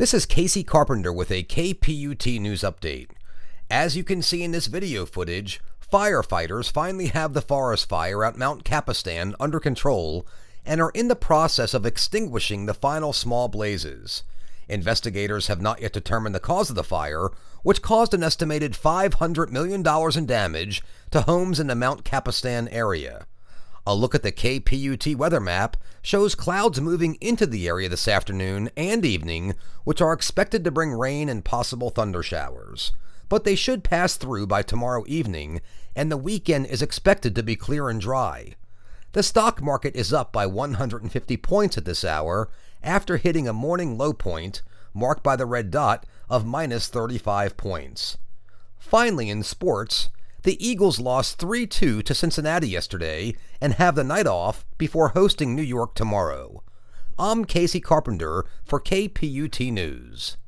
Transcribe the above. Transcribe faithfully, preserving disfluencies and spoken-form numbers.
This is Casey Carpenter with a K P U T news update. As you can see in this video footage, firefighters finally have the forest fire at Mount Capistan under control and are in the process of extinguishing the final small blazes. Investigators have not yet determined the cause of the fire, which caused an estimated five hundred million dollars in damage to homes in the Mount Capistan area. A look at the K P U T weather map shows clouds moving into the area this afternoon and evening, which are expected to bring rain and possible thunder showers. But they should pass through by tomorrow evening, and the weekend is expected to be clear and dry. The stock market is up by one hundred fifty points at this hour after hitting a morning low point, marked by the red dot, of minus thirty-five points. Finally, in sports, the Eagles lost three two to Cincinnati yesterday and have the night off before hosting New York tomorrow. I'm Casey Carpenter for K P U T News.